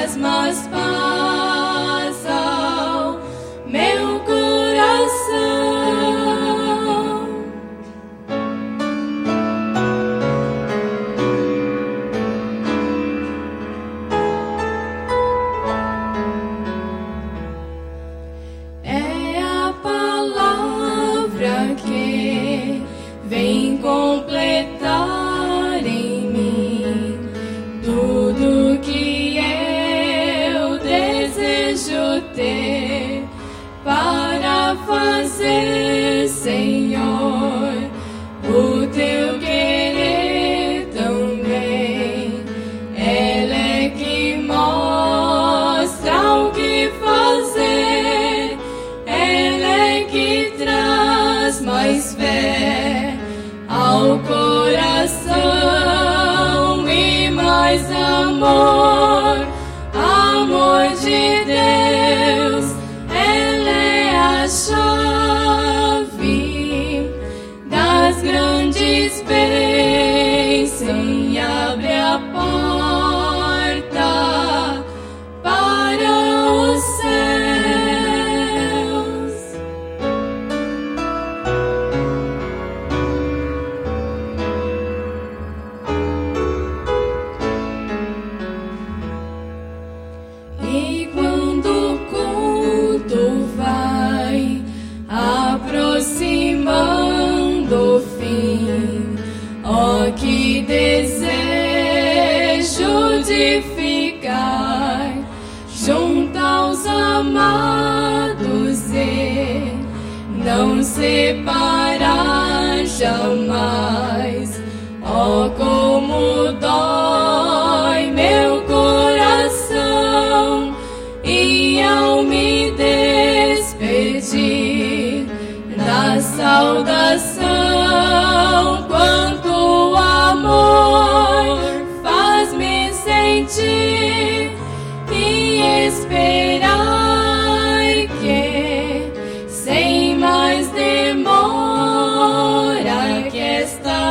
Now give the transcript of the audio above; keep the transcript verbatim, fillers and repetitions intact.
fantasmas passam meu coração. É a palavra que vem completar em mim tudo que eu desejo ter para fazer, Senhor, o teu querer também. Ela é que mostra o que fazer, ela é que traz mais fé ao coração e mais amor, amor de Deus. Ela é a chave das grandes bênçãos e abre a porta para os céus. E quando o culto vai aproximando o fim, ó, que desejo de ficar junto aos amados e não separar jamais. Ó, como dói meu coração, e ao me despedir da saudação, quanto amor faz-me sentir e esperar que sem mais demora que esta